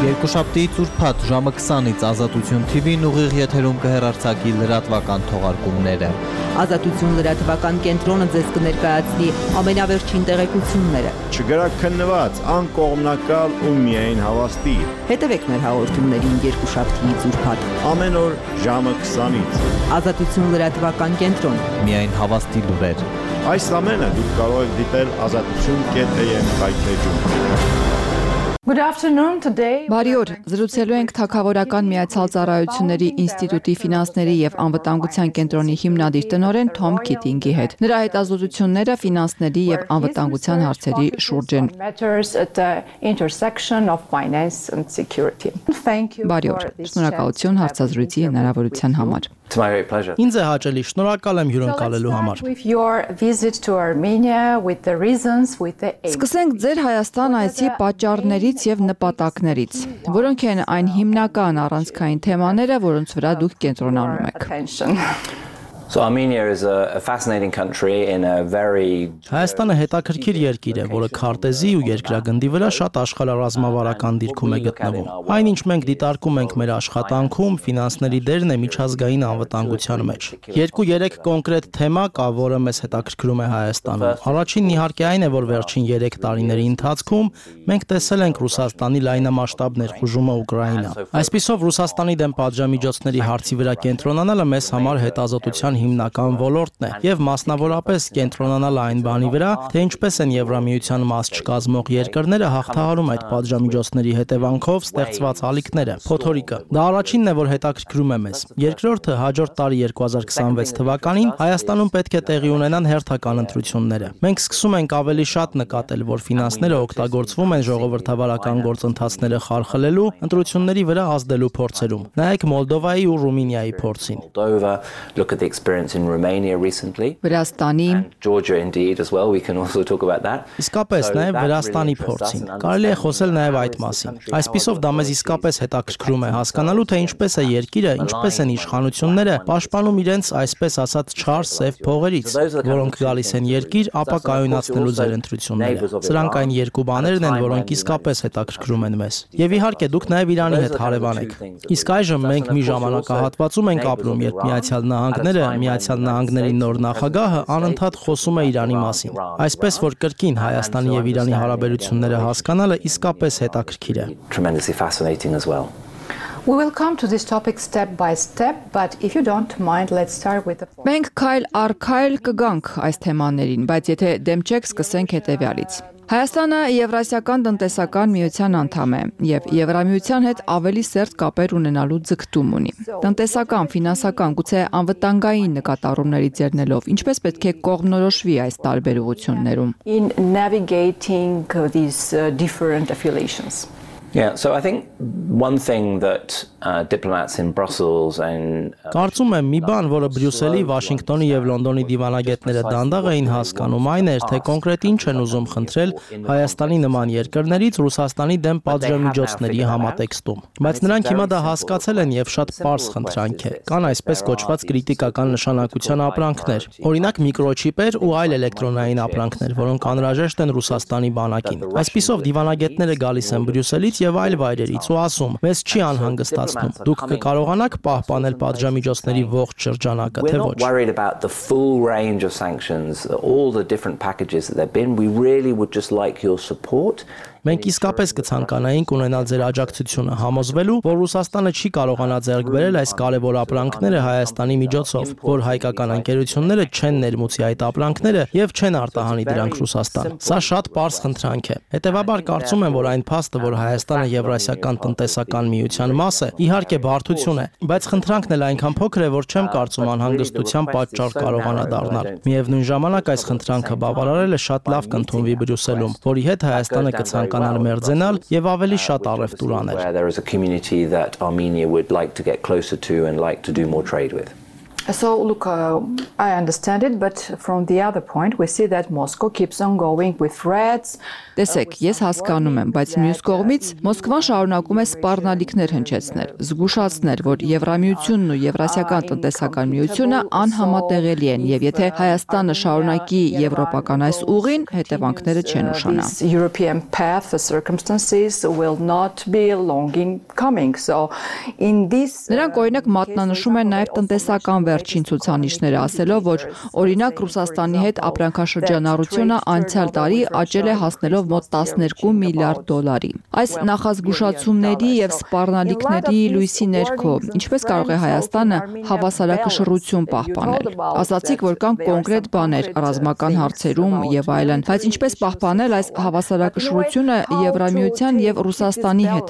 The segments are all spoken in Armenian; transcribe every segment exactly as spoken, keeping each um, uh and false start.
Երկուշաբթի ծուրփաթ ժամը քսանից Ազատություն Թի Վին ուղիղ եթերում կհեռարձակի լրատվական թողարկումները։ Ազատություն լրատվական կենտրոնը ձեզ կներկայացնի ամենավերջին տեղեկությունները։ Չգրաքննված, անկողմնակալ ու միայն հավաստի։ Հետևեք մեր հաղորդումներին երկուշաբթի ծուրփաթ։ Ամեն օր ժամը քսանից։ Ազատություն լրատվական կենտրոն։ Միայն հավաստի լուրեր։ Այս ամենը դուք կարող եք դիտել ազատություն կետ էյ էմ վայթեջում։ Good afternoon today. Բարի օր, զրուցելու ենք Թագավորական Միացյալ Ծառայությունների ինստիտուտի ֆինանսների եւ անվտանգության կենտրոնի հիմնադիր տնօրեն Թոմ Քիթինգի հետ։ Նրա հետազոտությունները ֆինանսների եւ անվտանգության հարցերի շուրջ են։ Բարի օր, շնորհակալություն հարցազրույցի հնարավորության համար։ Ինձ է հաճելի, շնորհակալ եմ հյուրընկալելու համար։ Սկսենք ձեր Հայաստան այցի պատճառներից եւ նպատակներից, որոնք են այն հիմնական առանցքային թեմաները, որոնց վրա դուք կենտրոնանում եք։ So Armenia is a, a fascinating country in a very Հայաստանը հետաքրքիր երկիր է, որը քարտեզի ու երկրագնդի վրա շատ աշխարհառազմավարական դիրքում է գտնվում։ Այնինչ մենք դիտարկում ենք մեր աշխատանքում, ֆինանսների դերն է միջազգային անվտանգության մեջ։ Երկու-երեք կոնկրետ թեմա կա, որը մեզ հետաքրքրում է Հայաստանում։ Առաջինն իհարկե այն է, որ վերջին երեք տարիների ընթացքում մենք տեսել ենք Ռուսաստանի լայնամասշտաբ ներխուժումը Ուկրաինա։ Այսպիսով Ռուսաստանի դեմ պատժամիջոցների հարցի վրա կենտրոնանալը մեզ համար հետազոտության հիմնական ոլորտն է եւ մասնավորապես կենտրոնանալ այն բանի վրա, թե ինչպես են Եվրամիության մաս չկազմող երկրները հաղթահարում այդ պատժամիջոցների հետևանքով ստեղծված ալիքները։ Փոթորիկը։ Դա առաջինն է, որ հետաքրքրում է մեզ։ Երկրորդը հաջորդ տարի երկու հազար քսանվեց թվականին Հայաստանում պետք է տեղի ունենան հերթական ընտրությունները։ Մենք սկսում ենք ավելի շատ նկատել, որ ֆինանսները օգտագործվում են ժողովրդավարական գործընթացները խարխլելու, ընտրությունների վրա ազդելու փորձերում։ Նայեք Մոլդովայի ու Ռումինիայի փորձին։ experience in Romania recently. Վրաստանի, Georgia indeed as well. We can also talk about that. Իսկապես նաև Վրաստանի փորձին։ Կարելի է խոսել նաև այդ մասին։ Այսպիսով դա մեզ իսկապես հետաքրքրում է հասկանալու, թե ինչպես է երկիրը, ինչպես են իշխանությունները պաշտպանում իրենց այսպես ասած չար սև փողերից, որոնք գալիս են երկիր, ապա կայունացնելու ձեր ընտրությունները։ Սրանք այն երկու բաներն են, որոնք իսկապես հետաքրքրում են մեզ։ Եվ իհարկե դուք նաև Իրանի հետ հարևան եք։ Իսկ այժմ մենք մի ժամանակահատվածում ենք ապրում, երբ Միացյալ Նահանգները Միացյալ Նահանգների նոր նախագահը անընդհատ խոսում է Իրանի մասին։ Այսպես որ կրկին Հայաստանի եւ Իրանի հարաբերությունները հասկանալը իսկապես հետաքրքիր է։ Tremendously fascinating as well. We will come to this topic step by step, but if you don't mind, let's start with the Մենք քայլ առ քայլ կգանք այս թեմաներին, բայց եթե դեմ չեք, սկսենք հետևյալից։ Հայաստանը Եվրասիական տնտեսական միության անդամ է եւ Եվրամիության հետ ավելի սերտ կապեր ունենալու ձգտում ունի։ Տնտեսական, ֆինանսական, գուցե անվտանգային նկատառումներից ելնելով, ինչպես պետք է կողմնորոշվի այս տարբերություններում։ in navigating uh, these uh, different affiliations. Yeah, so I think one thing that uh, diplomats in Brussels and uh, Կարծում եմ մի բան, որը Բրյուսելի, Վաշինգտոնի եւ Լոնդոնի դիվանագետները դանդաղ էին հասկանում, այն էր, թե կոնկրետ ինչ են ուզում խնդրել Հայաստանի նման երկրներից Ռուսաստանի դեմ պատժամիջոցների համատեքստում։ Բայց նրանք հիմա դա հասկացել են եւ շատ պարզ խնդրանք է։ Կան այսպես կոչված կրիտիկական նշանակության ապրանքներ, օրինակ միկրոչիպեր ու այլ էլեկտրոնային ապրանքներ, որոնք անհրաժեշտ են Ռուսաստանի բանակին։ Այսպիսով դիվանագետները գալիս են Բրյուսելից եւ այլ վայրերից ու ասում. «Մեզ չի անհանգստացնում։ Դուք կկարողանաք պահպանել պատժամիջոցների ողջ շրջանակը, թե ոչ»։ We're not worried about the full range of sanctions, all the different packages that there've been. We really would just like your support. Մենք իսկապես կցանկանայինք ունենալ ձեր աջակցությունը համոզվելու, որ Ռուսաստանը չի կարողանա ձեռք բերել այս կարևոր ապրանքները Հայաստանի միջոցով, որ հայկական ընկերությունները չեն ներմուծի այդ ապրանքները եւ չեն արտահանի դրանք Ռուսաստան։ Սա շատ պարզ խնդրանք է։ Հետևաբար կարծում եմ, որ այն փաստը, որ Հայաստանը Եվրասիական տնտեսական միության մաս է, իհարկե բարդություն է, բայց խնդրանքն էլ այնքան փոքր է, որ չեմ կարծում անհանգստության պատճառ կարողանա դառնալ։ Միևնույն ժամանակ այս խնդրանքը բավարարելը շատ լավ կընդունվի Բրյուսելում, որի հետ Հայաստանը կցանկանա մերձենալ եւ ավելի շատ առևտուր անել։ There is a community that Armenia would like to get closer to and like to do more trade with. So, look, uh, I understand it, but from the other point, we see that Moscow keeps on going with threats. Տեսեք, ես հասկանում եմ, բայց մյուս կողմից Մոսկվան շարունակում է սպառնալիքներ հնչեցնել, զգուշացնել, որ Եվրամիությունն ու Եվրասիական տնտեսական միությունը անհամատեղելի են, եւ եթե Հայաստանը շարունակի եվրոպական այս ուղին, հետևանքները չեն ուշանա։ European path, the circumstances will not be long in coming. So, in this Նրանք օրինակ մատնանշում են նաև տնտեսական վերջին ցուցանիշները, ասելով, որ օրինակ Ռուսաստանի հետ ապրանքաշրջանառությունը անցյալ տարի աճել է հասնելով մոտ տասներկու միլիարդ դոլարի։ Այս նախազգուշացումների եւ սպառնալիքների լույսի ներքո ինչպես կարող է Հայաստանը հավասարակշռություն պահպանել։ Ասացիք, որ կան կոնկրետ բաներ ռազմական հարցերում եւ այլն, բայց ինչպես պահպանել այս հավասարակշռությունը Եվրամիության եւ Ռուսաստանի հետ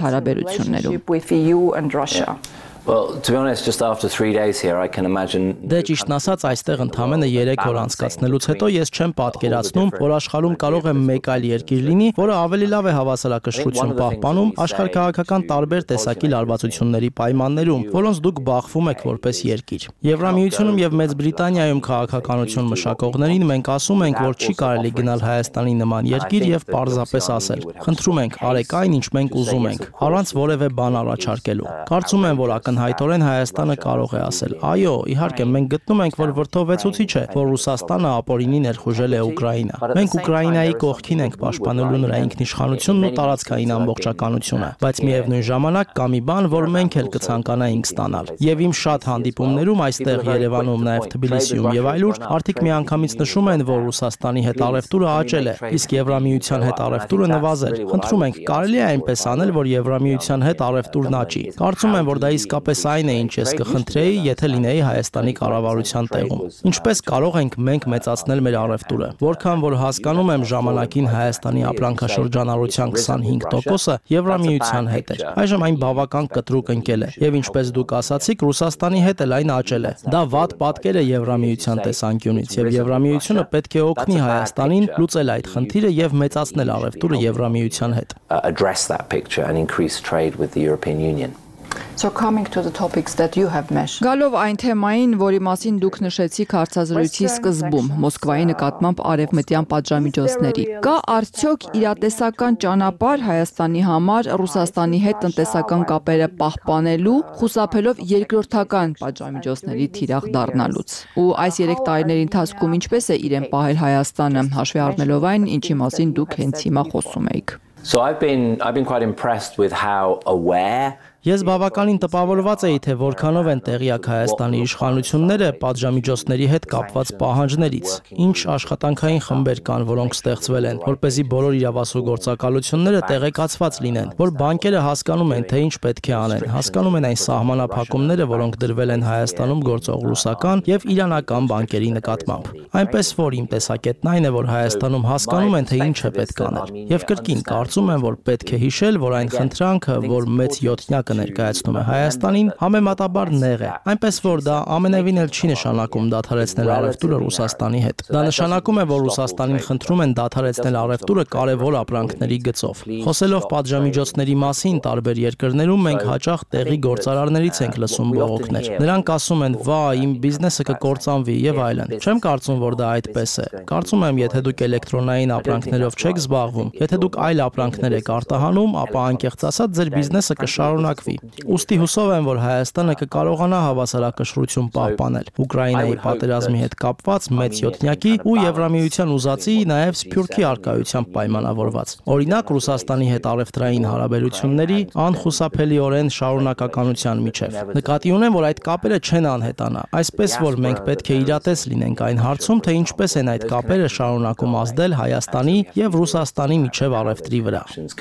հարաբերություններում։ Well, to be honest, just after three days here, I can imagine. Դե ճիշտն ասած, այստեղ ընդամենը երեք օր անցկացնելուց հետո ես չեմ պատկերացնում, որ աշխարհում կարող է մեկ այլ երկիր լինի, որը ավելի լավ է հավասարակշռություն պահպանում աշխարհքաղաքական տարբեր տեսակի լարվածությունների պայմաններում, որոնց դուք բախվում եք որպես երկիր։ Եվրամիությունում եւ Մեծ Բրիտանիայում քաղաքականություն մշակողներին մենք ասում ենք, որ չի կարելի գնալ Հայաստանի նման երկիր եւ պարզապես ասել. խնդրում ենք, արեք այն, ինչ մենք ուզում ենք, առանց որևէ բան առաջարկելու։ Կարծում եմ, որ Հայտորեն Հայաստանը կարող է ասել. Այո, իհարկե, մենք գտնում ենք, որ վրդովեցուցիչ է, որ Ռուսաստանը ապօրինի ներխուժել է Ուկրաինա։ Մենք Ուկրաինայի կողքին ենք պաշտպանելու նրա ինքնիշխանությունն ու տարածքային ամբողջականությունը, բայց միևնույն ժամանակ կա մի բան, որ մենք էլ կցանկանայինք ստանալ։ Եվ իմ շատ հանդիպումներում այստեղ Երևանում, նաև Թբիլիսիում եւ այլուր, արդիկ միանգամից նշում են, որ Ռուսաստանի հետ առևտուրը աճել է, իսկ Եվրամիության հետ առևտուրը նվազել։ Խնդրում ենք, կարելի է այնպես անել, որ Եվրամիության հետ առևտուրն աճի։ Կարծում եմ, որ դա իսկապես այն է, ինչ ես կխնդրեի, եթե լինեի Հայաստանի կառավարության տեղում։ Ինչպես կարող ենք մենք մեծացնել մեր առևտուրը, որքան որ հասկանում եմ ժամանակին Հայաստանի ապրանքաշրջանառության քսանհինգ տոկոսը Եվրամիության հետ էր։ Այժմ այն բավական կտրուկ ընկել է, եւ ինչպես դուք ասացիք, Ռուսաստանի հետ էլ այն աճել է։ Դա վատ պատկեր է Եվրամիության տեսանկյունից, եւ Եվրամիությունը պետք է օգնի Հայաստանին լուծել այդ խնդիրը եւ մեծացնել առևտուրը Եվրամիության հետ։ Address that picture and increase trade with the European Union. So coming to the topics that you have mentioned. Գալով այն թեմային, որի մասին դուք նշեցիք հարցազրույցի սկզբում, Մոսկվայի նկատմամբ արևմտյան պատժամիջոցների, կա արդյոք իրատեսական ճանապարհ Հայաստանի համար Ռուսաստանի հետ տնտեսական կապերը պահպանելու, խուսափելով երկրորդական պատժամիջոցների թիրախ դառնալուց։ Ու այս երեք տարիների ընթացքում ինչպես է իրեն պահել Հայաստանը, հաշվի առնելով այն, ինչի մասին դուք հենց հիմա խոսում եք։ So I've been I've been quite impressed with how aware Ես բավականին տպավորված էի, թե որքանով են տեղյակ Հայաստանի իշխանությունները պատժամիջոցների հետ կապված պահանջներից, ինչ աշխատանքային խմբեր կան, որոնք ստեղծվել են, որպեսզի բոլոր իրավասու գործակալությունները տեղեկացված լինեն, որ բանկերը հասկանում են, թե ինչ պետք է անեն, հասկանում են այն սահմանափակումները, որոնք դրվել են Հայաստանում գործող ռուսական եւ իրանական բանկերի նկատմամբ։ Այնպես որ իմ տեսակետն այն է, որ Հայաստանում հասկանում են, թե ինչ է պետք անել։ Եվ կրկին կարծում եմ, որ պետք է հիշել, որ այն խնդրանքը, որ մեծ յոթնյակը ներկայացնում է Հայաստանին, համեմատաբար նեղ է։ Այնպես որ դա ամենևին էլ չի նշանակում դադարեցնել առևտուրը Ռուսաստանի հետ։ Դա նշանակում է, որ Ռուսաստանին խնդրում են դադարեցնել առևտուրը կարևոր ապրանքների գծով։ Խոսելով պատժամիջոցների մասին տարբեր երկրներում մենք հաճախ տեղի գործարարներից ենք լսում բողոքներ։ Նրանք ասում են՝ «Վա, իմ բիզնեսը կկործանվի» եւ այլն։ Չեմ կարծում, որ դա այդպես է։ Կարծում եմ, եթե դուք էլեկտրոնային ապրանքներով չեք զբաղվում, եթե դուք այլ ապրանքներ եք արտահանում, ապա անկեղծ ասած ձեր բիզնեսը կշարունակվի։ Ոստի հուսով եմ, որ Հայաստանը կկարողանա հավասարակշռություն պահպանել Ուկրաինայի պատերազմի հետ կապված մեծ յոթնյակի ու Եվրամիության ուզածի, նաև Սփյուռքի արկայությամբ պայմանավորված։ Օրինակ Ռուսաստանի հետ առևտրային հարաբերությունների անխուսափելիորեն շարունակականության միջև։ Նկատի ունեմ, որ այդ կապերը չեն անհետանա, այսպես որ մենք պետք է իրատես լինենք այն հարցում, թե ինչպես են այդ կապերը շարունակում ազդել Հայաստանի եւ Ռուսաստանի միջև առևտրի վրա։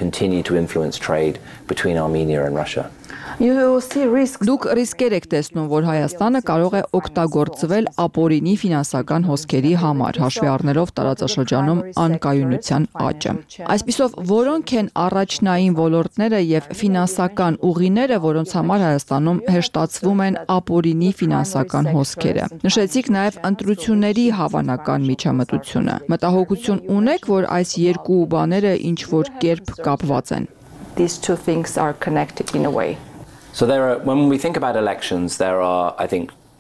Դուք ռիսկեր եք տեսնում, որ Հայաստանը կարող է օգտագործվել ապօրինի ֆինանսական հոսքերի համար, հաշվի առնելով տարածաշրջանում անկայունության աճը։ Այսպիսով, որոնք են առաջնային ոլորտները եւ ֆինանսական ուղիները, որոնց համար Հայաստանում հեշտացվում են ապօրինի ֆինանսական հոսքերը։ Նշեցիք նաեւ ընտրությունների հավանական միջամտությունը։ Մտահոգություն ունեք, որ այս երկու բաները ինչ որ կերպ կապված են։ These two things are connected in a way. So there are, when we think about elections, there are, I think,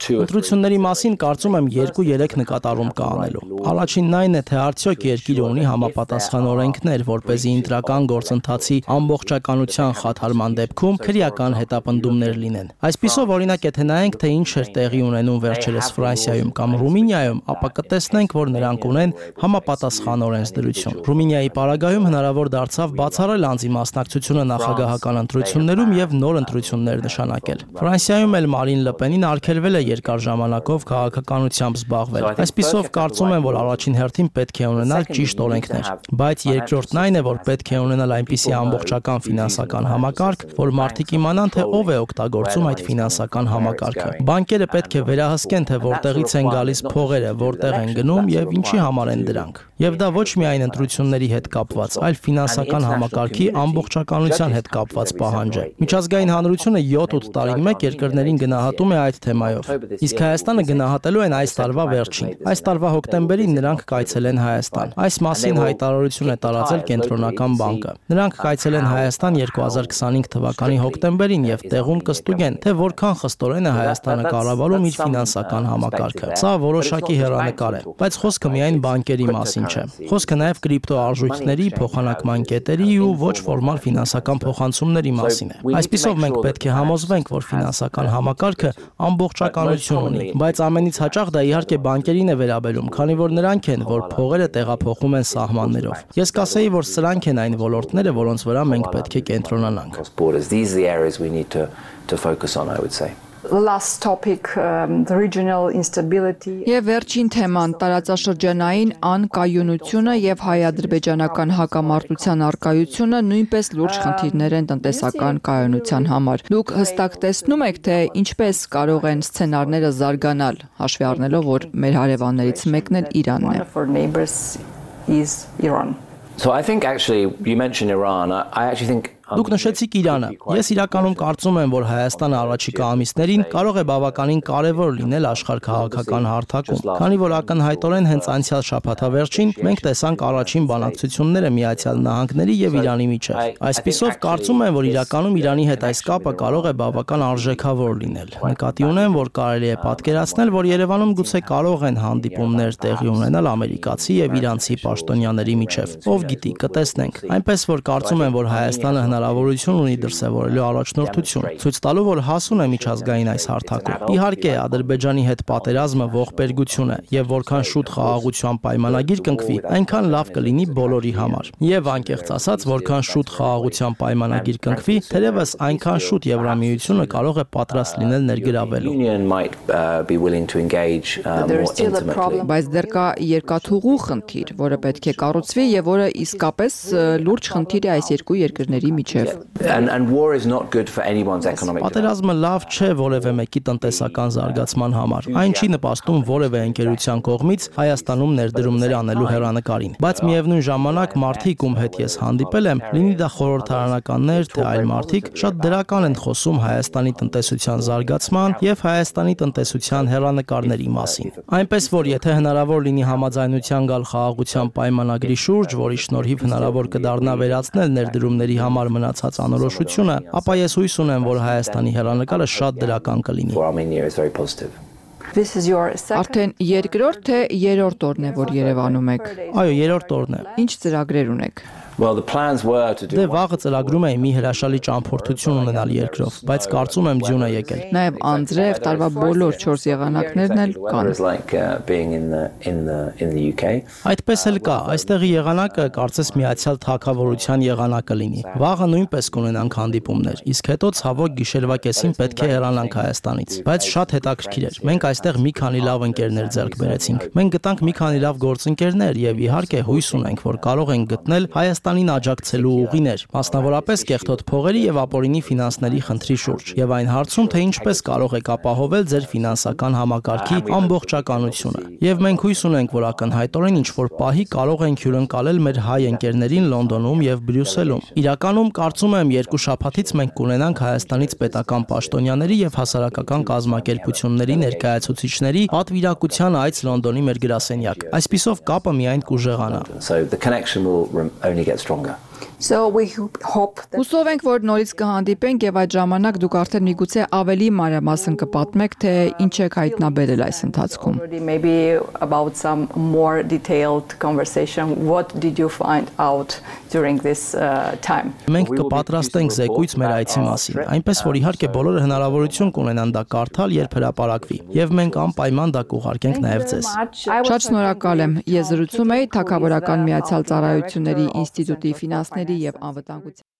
Ընտրությունների մասին կարծում եմ երկու-երեք նկատառում կա անելու։ Առաջինն այն է, թե արդյոք երկիրը ունի համապատասխան օրենքներ, որպեսզի ընտրական գործընթացի ամբողջականության խաթարման դեպքում քրեական հետապնդումներ լինեն։ Այսպիսով, օրինակ, եթե նայենք, թե ինչ էր տեղի ունենում վերջերս Ֆրանսիայում կամ Ռումինիայում, ապա կտեսնենք, որ նրանք ունեն համապատասխան օրենսդրություն։ Ռումինիայի պարագայում հնարավոր դարձավ բացառել անձի մասնակցությունը նախագահական ընտրություններում եւ նոր ընտրություններ նշանակել։ Ֆրանսիայում էլ Մարին Լը Պենին արգելվել է երկար ժամանակով քաղաքականությամբ զբաղվել։ Այսպիսով կարծում եմ, որ առաջին հերթին պետք է ունենալ ճիշտ օրենքներ, բայց երկրորդն այն է, որ պետք է ունենալ այնպիսի ամբողջական ֆինանսական համակարգ, որ մարդիկ իմանան, թե ով է օգտագործում այդ ֆինանսական համակարգը։ Բանկերը պետք է վերահսկեն, թե որտեղից են գալիս փողերը, որտեղ են գնում եւ ինչի համար են դրանք։ Եվ դա ոչ միայն ընտրությունների հետ կապված, այլ ֆինանսական համակարգի ամբողջականության հետ կապված պահանջ է։ Միջազգային հանրությունը յոթ-ութ տարին մեկ երկրներին գնահատում է այդ թեմայով։ Իսկ Հայաստանը գնահատելու են այս տարվա վերջին։ Այս տարվա հոկտեմբերին նրանք կայցելեն Հայաստան։ Այս մասին հայտարարություն է տարածել Կենտրոնական բանկը։ Նրանք կայցելեն Հայաստան երկու հազար քսանհինգ թվականի հոկտեմբերին եւ տեղում կստուգեն, թե որքան խստորեն է Հայաստանը կառավարում իր ֆինանսական համակարգը։ Սա որոշակի հեռանկար է, բայց խոսքը միայն բանկերի մասին չէ։ Խոսքը նաեւ կրիպտո արժույթների, փոխանակման կետերի ու ոչ ֆորմալ ֆինանսական փոխանցումների մասին է։ Այսպիսով մենք պետք է համոզվենք, որ ֆինանսական համակարգը ամբողջականություն ունի, բայց ամենից հաճախ դա իհարկե բանկերին է վերաբերում, քանի որ նրանք են, որ փողերը տեղափոխում են սահմաններով։ Ես կասեի, որ սրանք են այն ոլորտները, որոնց վրա մենք պետք է կենտրոնանանք։ Last topic, um, the regional instability. Եվ վերջին թեման տարածաշրջանային անկայունությունը եւ հայ-ադրբեջանական հակամարտության արկայությունը նույնպես լուրջ խնդիրներ են տնտեսական կայունության համար։ Դուք հստակ տեսնում եք, թե ինչպես կարող են սցենարները զարգանալ, հաշվի առնելով, որ մեր հարևաններից մեկն էլ Իրանն է։ One of our neighbors is Iran. So I think actually you mentioned Iran. I, I actually think Դուք նշեցիք Իրանը։ Ես իրականում կարծում եմ, որ Հայաստանը առաջիկա ամիսներին կարող է բավականին կարևոր լինել աշխարհ քաղաքական հարթակում, քանի որ ակնհայտորեն հենց անցյալ շաբաթավերջին մենք տեսանք առաջին բանակցությունները Միացյալ Նահանգների եւ Իրանի միջեւ։ Այսպիսով կարծում եմ, որ իրականում Իրանի հետ այս կապը կարող է բավական արժեքավոր լինել։ Նկատի ունեմ, որ կարելի է պատկերացնել, որ Երևանում գուցե կարող են հանդիպումներ տեղի ունենալ ամերիկացի եւ իրանցի պաշտոնյաների միջեւ։ Ով գիտի, կտեսնենք։ Այնպես որ կարծում եմ, որ Հայաստանը հնարավորություն ունի դրսևորելու առաջնորդություն, ցույց տալու, որ հասուն է միջազգային այս հարթակում։ Իհարկե, Ադրբեջանի հետ պատերազմը ողբերգություն է, եւ որքան շուտ խաղաղության պայմանագիր կնքվի, այնքան լավ կլինի բոլորի համար։ Եվ անկեղծ ասած, որքան շուտ խաղաղության պայմանագիր կնքվի, թերևս այնքան շուտ Եվրամիությունը կարող է պատրաստ լինել ներգրավելու։ Բայց դեռ կա երկաթուղու խնդիր, որը պետք է կառուցվի եւ որը իսկապես լուրջ խնդիր է այս երկու երկրների And, and war is not good for anyone's economic. Պատերազմը լավ չէ որևէ մեկի տնտեսական զարգացման համար։ Այն չի նպաստում որևէ ընկերության կողմից Հայաստանում ներդրումներ անելու հեռանկարին։ Բայց միևնույն ժամանակ մարդիկ, ում հետ ես հանդիպել եմ, լինի դա խորհրդարանականներ, թե այլ մարդիկ, շատ դրական են խոսում Հայաստանի տնտեսության զարգացման եւ Հայաստանի տնտեսության հեռանկարների մասին։ Այնպես որ եթե հնարավոր լինի համաձայնության գալ խաղաղության պայմանագրի շուրջ, որի շնորհիվ հնարավոր կդառնա վերացնել ներդրումների համար մնացած անորոշությունը, ապա ես հույս ունեմ, որ Հայաստանի հեռանկարը շատ դրական կլինի։ Արդեն երկրորդ թե երրորդ օրն է, որ Երևանում եք։ Այո, երրորդ օրն է։ Ինչ ծրագրեր ունեք։ Well, the plans were to do. Դե վաղը ծրագրում էի մի հրաշալի ճամփորդություն ունենալ երկրով, բայց կարծում եմ ձյուն է եկել։ Նաև անձրև տարվա բոլոր չորս եղանակներն էլ կան։ Այդպես էլ կա, այստեղի եղանակը կարծես Միացյալ Թագավորության եղանակը լինի։ Վաղը նույնպես կունենանք հանդիպումներ, իսկ հետո ցավոք գիշերվա կեսին պետք է հեռանանք Հայաստանից։ Բայց շատ հետաքրքիր էր։ Մենք այստեղ մի քանի լավ ընկերներ ձեռք բերեցինք։ Մենք գտանք մի քանի լավ գործընկերներ եւ իհարկե հույս ունենք, որ կարող ենք գտնել Հայաստանին աջակցելու ուղիներ, մասնավորապես կեղտոտ փողերի եւ ապօրինի ֆինանսների խնդրի շուրջ, եւ այն հարցում, թե ինչպես կարող եք ապահովել ձեր ֆինանսական համակարգի ամբողջականությունը։ Եվ մենք հույս ունենք, որ ակնհայտորեն ինչ-որ պահի կարող ենք հյուրընկալել մեր հայ ընկերներին Լոնդոնում եւ Բրյուսելում։ Իրականում կարծում եմ երկու շաբաթից մենք կունենանք Հայաստանից պետական պաշտոնյաների եւ հասարակական կազմակերպությունների ներկայացուցիչների պատվիրակության այց Լոնդոնի մեր գրասենյակ։ Այսպիսով կապը միայն կուժեղանա։ So the connection will only get stronger. So we hope that Հուսով ենք, որ նորից կհանդիպենք եւ այդ ժամանակ դուք արդեն միգուցե ավելի մանրամասն կպատմեք, թե ինչ եք հայտնաբերել այս ընթացքում։ maybe about some more detailed conversation. What did you find out during this uh, time? Մենք կպատրաստենք զեկույց մեր այցի մասին, այնպես որ իհարկե բոլորը հնարավորություն կունենան դա կարդալ, երբ հրապարակվի, եւ մենք անպայման դա կուղարկենք նաեւ ձեզ։ Շատ շնորհակալ եմ։ Ես զրուցում էի Թագավորական Միացյալ Ծառայությունների ինստիտուտի ֆինանսների եւ անվտանգության